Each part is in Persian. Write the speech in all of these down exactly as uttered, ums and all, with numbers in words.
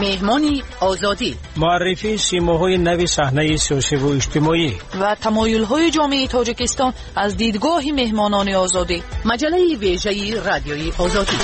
مهمانی آزادی، معرفی سیماهای نوی صحنه سیاسی و اجتماعی و تمایل‌های جامعه تاجیکستان از دیدگاه مهمانان آزادی. مجله ویژه رادیوی آزادی.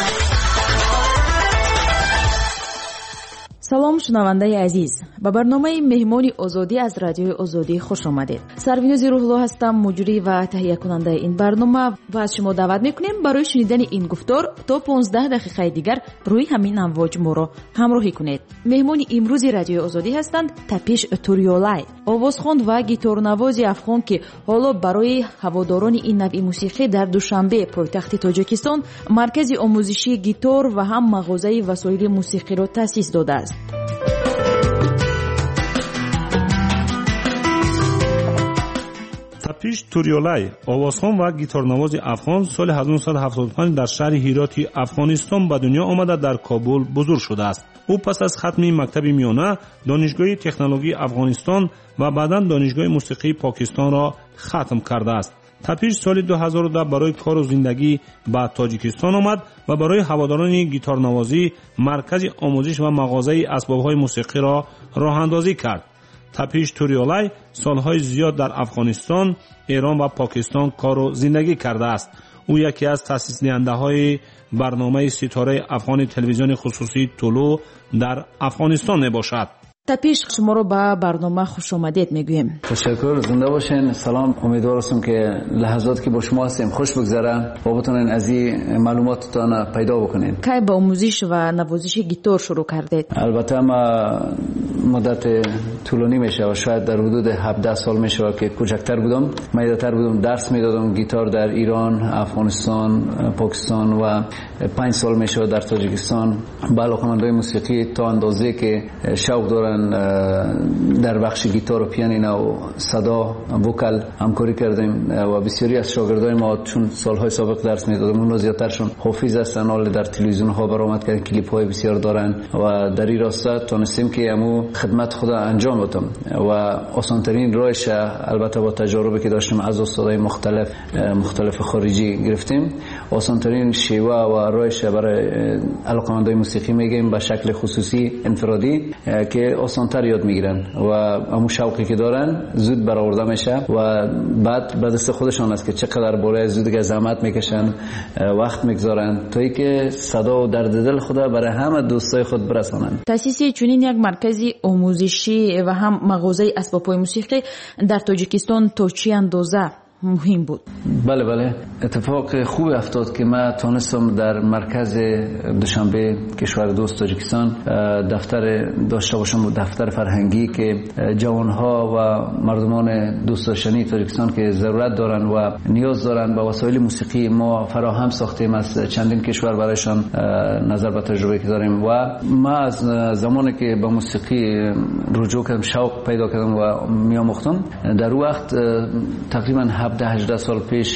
سلام شنونده عزیز، به برنامه مهمانی آزادی از رادیوی آزادی خوش آمدید. سریناز روح‌الله هستم، مجری و تهیه کننده این برنامه و از شما دعوت میکنیم برای شنیدن این گفتار تا پانزده دقیقه دیگر روی همین امواج ما را همراهی کنید. مهمانی امروز رادیوی آزادی هستند تپیش توریولای، آوازخوان و گیتارنواز افغان که حالا برای هواداران این نوع موسیقی در دوشنبه پایتخت تاجیکستان مرکز آموزشی گیتار و هم مغازه وسایل موسیقی را تأسیس داده است. تپیش توریولای، آوازخوان و گیتارنواز افغان، سال هزار و نهصد و هفتاد و پنج در شهر هیراتی افغانستان به دنیا آمده در کابل بزرگ شده است. او پس از ختم مکتب میانه دانشگاه تکنولوژی افغانستان و بعداً دانشگاه موسیقی پاکستان را ختم کرده است. تپیش سال دو هزار و ده برای کار و زندگی به تاجیکستان آمد و برای هواداران گیتارنوازی مرکز آموزش و مغازه اسباب‌های موسیقی را راه اندازی کرد. تپیش توریولای سالهای زیاد در افغانستان، ایران و پاکستان کار و زندگی کرده است. او یکی از تأسیس دهنده‌های برنامه ستاره افغان تلویزیون خصوصی طلوع در افغانستان میباشد. تپیش شما رو به برنامه خوش آمدید میگویم. تشکر، زنده باشین. سلام، امیدوار هستم که لحظاتی که با شما هستیم خوش بگذره و بتونین از این معلوماتتان پیدا بکنین. کی با آموزش و نوازش گیتار شروع کردید؟ البته ما مدت طولانی میشه و شاید در حدود هفده سال میشه که کوچکتر بودم. من یادتر بودم درس میدادم گیتار در ایران، افغانستان، پاکستان و پنج سال میشه در تاجیکستان. با علاقه‌مندای موسیقی تا اندازه که شوق دارن در بخش گیتار و پیانو و صدا وکل همکاری کردیم و بسیاری از شاگردای ما چون سالهای سابق درس میدادم اون زیادترشون حافظ هستن، حال در تلویزیون ها برآمد کردن، کلیپ های بسیار دارن و در این راستا تونستیم که همو خدمت خدا انجام بدم و آسانترین راهش البته با تجاربی که داشتیم از استادای مختلف مختلف خارجی گرفتیم. آسانترین شیوه و راهش برای علاقه‌مندای موسیقی میگیم به شکل خصوصی انفرادی که آسانتر یاد میگیرن و همون شوقی که دارن زود برآورده میشه و بعد به دست خودشان است که چقدر بالای زود دیگه زحمت میکشن، وقت میگذارن تا اینکه صدا و درد دل خدا برای همه دوستای خود برسانن. تأسیس چنین یک مرکزی آموزشی و هم مغازه اسباب‌های موسیقی در تاجیکستان تا چه اندازه مهم بود؟ بله بله، اتفاق خوب افتاد که من تونستم در مرکز دوشنبه کشور دوست تاجیکستان دفتر داشته باشم، دفتر فرهنگی که جوانها و مردمان دوست داشتنی تاجیکستان که ضرورت دارن و نیاز دارن به وسایل موسیقی ما فراهم ساختیم از چندین کشور برایشان نظر به تجربه که داریم و ما از زمانی که به موسیقی رجوع کردم شوق پیدا کردم و میآموختم در وقت تقریبا هفده هجده سال پیش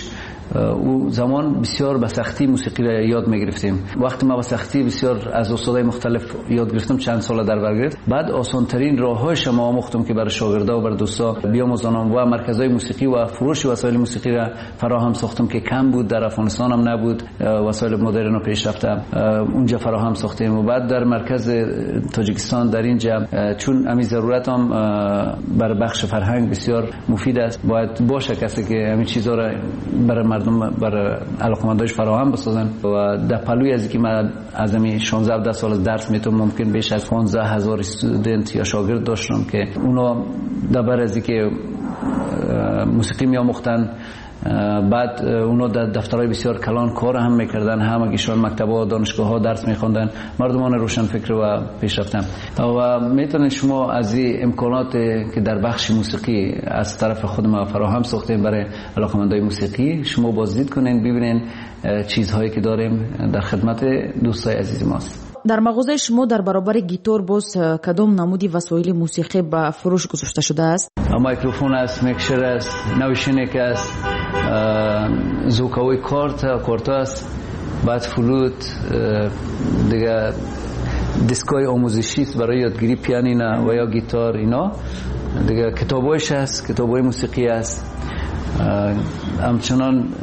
او زمان بسیار به سختی موسیقی را یاد می‌گرفتیم. وقتی ما به سختی بسیار از استادای مختلف یاد گرفتم چند سال در بر گرفت. بعد آسان‌ترین راه‌هایش ما آموختم که برای شاگردا و برای دوستا بیاموزانم و مرکزهای موسیقی و فروش وسایل موسیقی را فراهم ساختم که کم بود، در افغانستان هم نبود، وسایل مدرن و پیشرفته اونجا فراهم ساختیم و بعد در مرکز تاجیکستان در اینجا چون همین ضرورت هم برای بخش فرهنگ بسیار مفید است، باید باشه کسی که همین چیزا را برای مردم برای علاقمندایش فراهم بسازن و در پلوی از اینکه من از همین شانزده هفده سال درس میتونم ممکن بیش از پانزده هزار استودنت یا شاگرد داشتم که اونا در بر از اینکه موسیقی میآموختن بعد اونا در دفترهای بسیار کلان کار هم میکردن، هم ایشان مکتب‌ها دانشگاه ها درس میخوندن، مردمان روشن فکر و پیشرفتن و میتونید شما از این امکانات که در بخش موسیقی از طرف خود ما فراهم ساختیم برای علاقه‌مندای موسیقی شما بازدید کنین، ببینین چیزهایی که داریم در خدمت دوستای عزیز ماست. در مغازه شما در برابر گیتار باز کدام نمودی وسایل موسیقی به فروش گذاشته شده است؟ مایکروفون است، میکسر است، نویشنک است، زوکاوی کارت کارت است، بعد فلوت، دیگه دیسکای آموزشی است برای یادگیری پیانینو و یا گیتار اینا، دیگه کتابایش است، کتابای موسیقی است، همچنان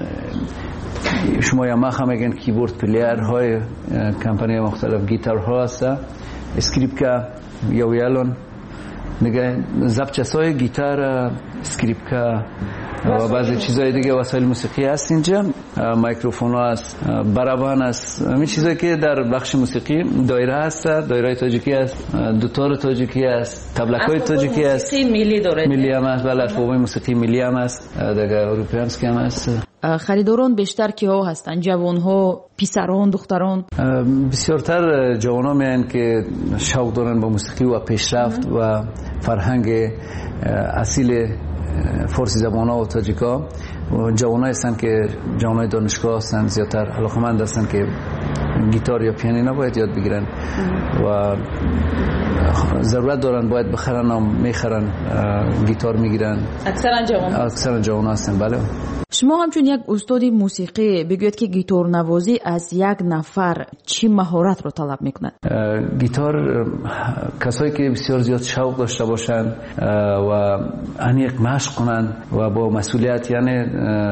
شما یا ما هم میگن کیبورد پلیر های کمپانی مختلف گیتار ها هست اسکریپکا یا ویالون دیگه ضبط‌های گیتار اسکریپکا و بعضی چیزای دیگه وسایل موسیقی هست اینجا میکروفون هست برابان هست همین چیزایی که در بخش موسیقی دایره هست دایره تاجیکی هست دوتار تاجیکی هست تبلکای تاجیکی هست ملی داره ملی هم هست بله فوق موسیقی ملی هم هست دیگه اروپایی هم هست خریداران بیشتر کیها هستن جوان‌ها پسران دختران بسیارتر جوان‌ها میان که شوق دارن با موسیقی و پیشرفت و فرهنگ اصیل فارسی زبان‌ها و تاجیک‌ها و جوان‌ها هستن که جوان‌های دانشگاه هستن زیادتر علاقه‌مند هستن که گیتار یا پیانینو باید یاد بگیرن و ضرورت دارن باید بخرن و میخرن گیتار میگیرن اکثرا جوان اکثرا جوان هستن بله. شما همچون یک استاد موسیقی بگوید که گیتار نوازی از یک نفر چی مهارت رو طلب میکنه؟ گیتار کسایی که بسیار زیاد شوق داشته باشن و عمیق مشق کنن و با مسئولیت یعنی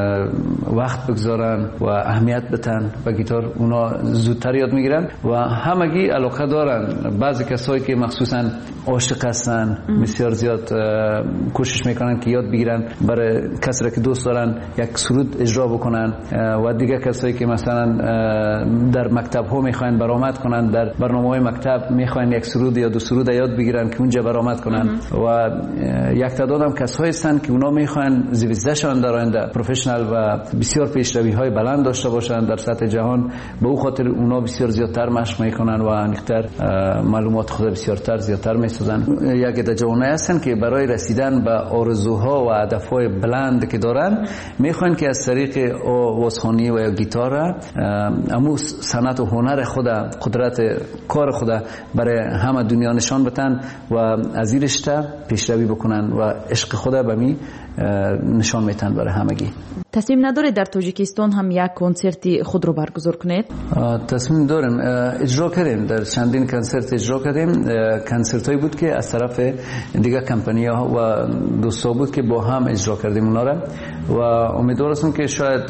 وقت بگذارن و اهمیت بدن و گیتار اونا زودتر یاد میگیرن و همگی علاقه دارن. بعضی کسایی که مخصوصا عاشق هستن بسیار زیاد کوشش میکنن که یاد بگیرن برای کسایی که دوست دارن یک سرود اجرا بکنن و دیگه کسایی که مثلا در مکتب ها میخواین برآمد کنن در برنامه‌های مکتب میخواین یک سرود یا دو سرود یاد بگیرن که اونجا برآمد کنن و یک تعداد هم کسایی هستن که اونا میخواین زیستشان در آینده پروفشنال و بسیار پیشروی های بلند داشته باشن در سطح جهان به او خاطر اونا بسیار زیادتر مشق میکنن و انیختر معلومات خود بسیارتر زیادتر میسازن. یک عده جوانای هستن که برای رسیدن به آرزوها و هدفهای بلند که دارن میخوان که از طریق آوازخوانی و گیتار امو صنعت و هنر خود قدرت کار خود برای همه دنیا نشان بدن و از این رشته پیشروی بکنن و عشق خود به می نشان میتن برای همگی. تصمیم نداره در تاجیکستان هم یک کنسرتی خود رو برگزار کنید؟ تصمیم داریم اجرا کردیم در چندین کنسرت اجرا کردیم. کنسرت هایی بود که از طرف دیگه کمپانی ها و دوستا بود که با هم اجرا کردیم اونا را و امیدوار هستم که شاید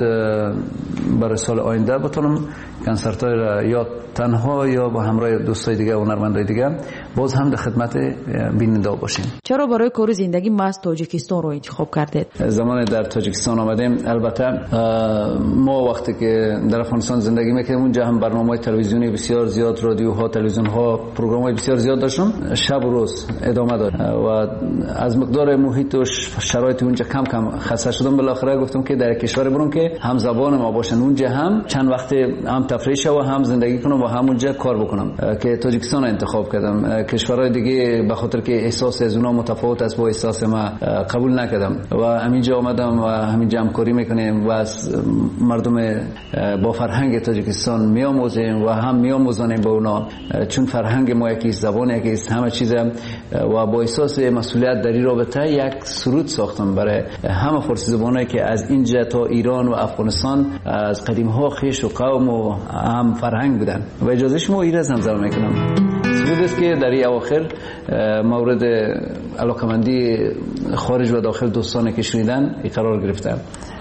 برای سال آینده بتونم کنسرت های را یا تنها یا با همراه دوستای دیگه و هنرمندای دیگه باز هم در خدمت بیننده باشیم. چرا برای کار زندگی محض تاجیکستان رو انتخاب کردید؟ زمان در تاجیکستان آمدیم البته ما وقتی که در افغانستان زندگی میکردیم اونجا هم برنامه‌های تلویزیونی بسیار زیاد رادیوها تلویزیون‌ها پروگرام‌های بسیار زیاد داشتم شب و روز ادامه داد و از مقدار محیط و شرایط اونجا کم کم خسته شدم. بالاخره گفتم که در کشور برم که هم زبان ما باشن اونجا هم چند وقت هم تفریح شو و هم زندگی کنم و همونجا کار بکنم که تاجیکستان انتخاب کردم. کشورهای دیگه به خاطر که احساس از اونها متفاوت است با احساس ما قبول نکردم و همینجا آمدم و همینجا همکاری میکنیم و از مردم با فرهنگ تاجیکستان میآموزیم و هم میآموزانیم با اونا چون فرهنگ ما یکی زبان یکی همه چیز و با احساس مسئولیت در این رابطه یک سرود ساختم برای همه فارسی زبانایی که از اینجا تا ایران و افغانستان از قدیم ها خویش و قوم و هم فرهنگ بودن و اجازه شما ایره زمزمه میکنم. سرود است که در این اواخر مورد علاقمندی خارج و داخل دوستانی که شنیدن قرار گرفتن.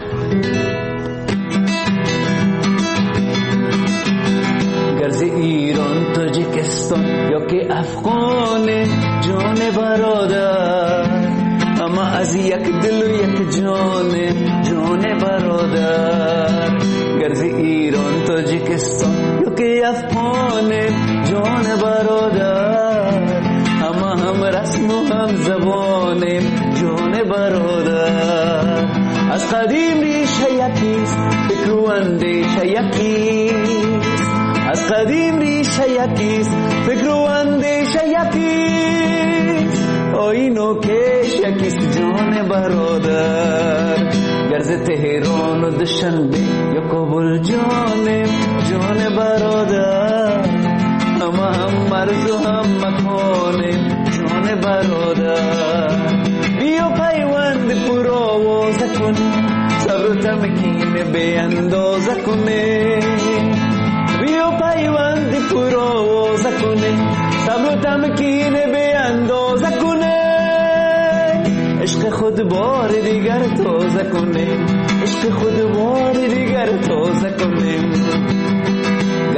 گرز ایران تاجیکستان یا که افغان جان برادر اما از یک دل و یک جان جان برادر. گرز ایران تاجیکستان یا که افغان جان برادر اما هم رسم و هم زبان جان برادر. از قدیم ریشه یکیست فکر و اندیشه یکیست از قدیم ریشه یکیست فکر و اندیشه یکیست آیین و کش یکیست جان برادر. گرز تهران و دوشنبه یا کابل جان جان برادر اما هم مرز و هم مکان جان برادر. بیا پیوند پر آوازه کنی صبر و تمکین به اندازه کنی بیا پیوند پر آوازه کنی صبر و تمکین به اندازه کنی عشق خود بار دیگر تازه کنی عشق خود بار دیگر تازه کنی. گرز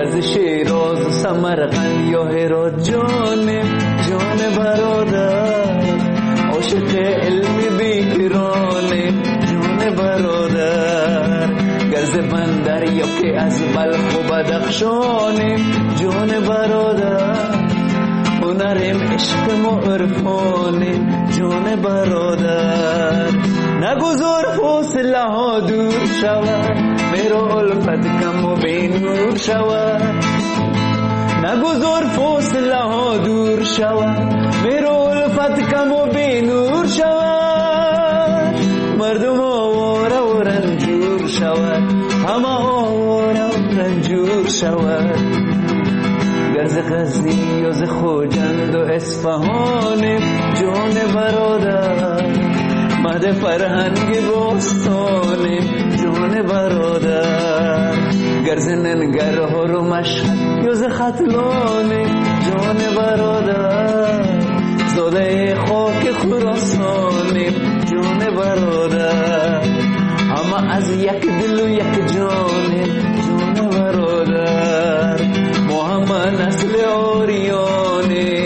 از شیراز و سمرقند یا هرات جانم جان برادر عاشق علم بیکرانم جان برادر گرز بندر یا که از بلخ و بدخشانم جان برادر هنرم عشقم و عرفانم جان برادر نگذار فاصله ها دور شود میرا الفت کم و بینور شود نگذار فاصله ها دور شود میرا الفت کم و بینور شود مردم آواره و رنجور شود همه آواره و رنجور شود گرز غزنی و ز خوجند و اصفهان جان برادر مهد فرهنگ باستان جان برادر گرز ننگرهار و مشهد یا ز ختلان جان برادر زاده خاک خراسان جان برادر همه از یک دل و یک جان جان برادر ما همه نسل آریانه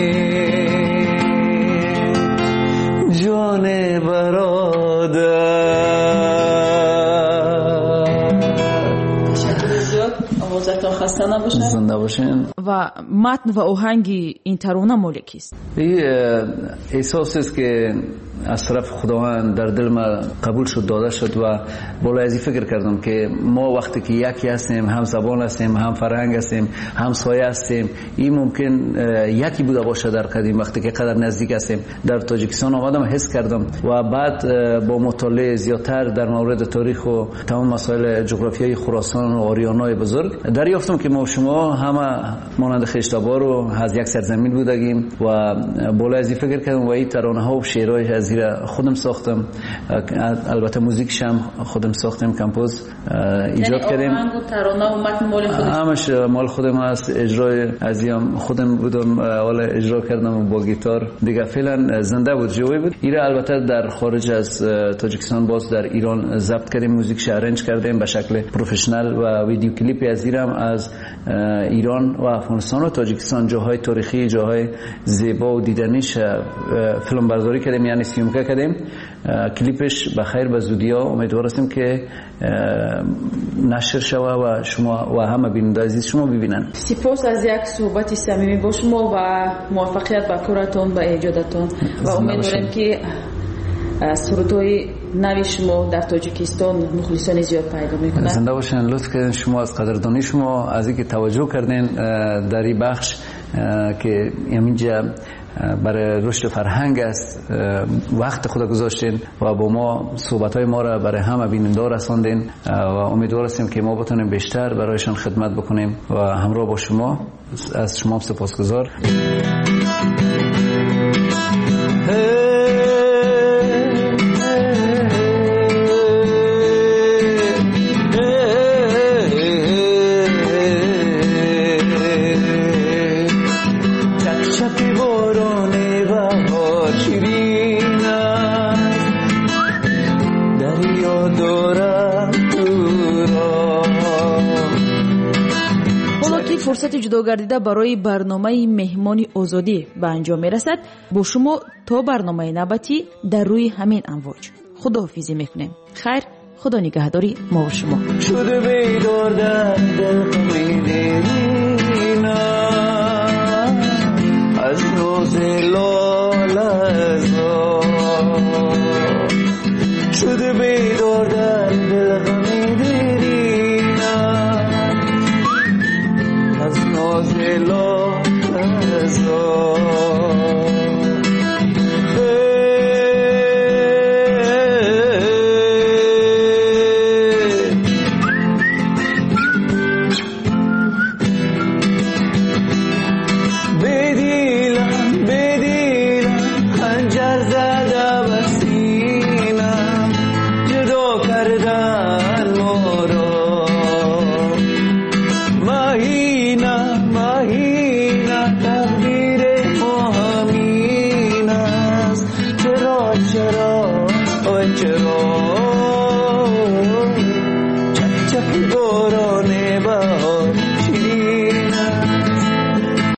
جان برادر. آوازتان خسته نباشن زنده باشین. و متن و آهنگ این ترانه مال کیست؟ این احساس است که از طرف خداوند در دل ما قبول شد داده شد و بالا ازی فکر کردم که ما وقتی که یکی هستیم هم زبان هستیم هم فرهنگ هستیم هم سایه هستیم این ممکن یکی بوده باشه در قدیم وقتی که قدر نزدیک هستیم در تاجیکستان آمدم حس کردم و بعد با مطالعه زیادتر در مورد تاریخ و تمام مسائل جغرافیایی خراسان و آریانای بزرگ دریافتم که ما شما همه مانند خشتابار و از یک سرزمین بودگیم و بالا ازی فکر کردم و این ترانه ها و شعرهای از خودم ساختم البته موزیکش هم خودم ساختم کمپوز ایجاد کردیم یعنی آهنگ و ترانه و متن مال خودم همش مال خودم است اجرای ازیم خودم بودم اول اجرا کردم با گیتار دیگه فعلا زنده بود جوی بود ایره البته در خارج از تاجیکستان باز در ایران ضبط کردیم موزیکش ارنج کردیم به شکل پروفشنال و ویدیو کلیپ از ایران از ایران و افغانستان و تاجیکستان جاهای تاریخی جاهای زیبا و دیدنیش فیلم برداری کردیم یعنی سیومکه کردیم کلیپش بخیر به زودی ها امیدوار هستیم که نشر شوه و شما و همه بیننده عزیز شما ببینن. سپاس از یک صحبت صمیمی با شما و موفقیت به کارتون به ایجادتون و امیدوارم که سرودهای نوی شما در تاجیکستان مخلصان زیاد پیدا میکنه. زنده باشین. لطف کردین شما از قدردانی شما از اینکه توجه کردین در این بخش که اینجا برای رشد فرهنگ است وقت خود گذاشتین و با ما صحبت‌های ما را برای همه بیننده رساندین و امیدوار هستیم که ما بتونیم بیشتر برایشان خدمت بکنیم و همراه با شما از شما سپاسگزار. فرصت جدا گردیده برای برنامه مهمان آزادی به انجام میرسد. با شما تا برنامه نوبتی در روی همین امواج خداحافظی میکنیم. خیر، خدا نگهداری ما و شما. شده بیدار در دل قمیدینا از نوز لالزا شده بیدار در دل قمیدینا از ناز لالزا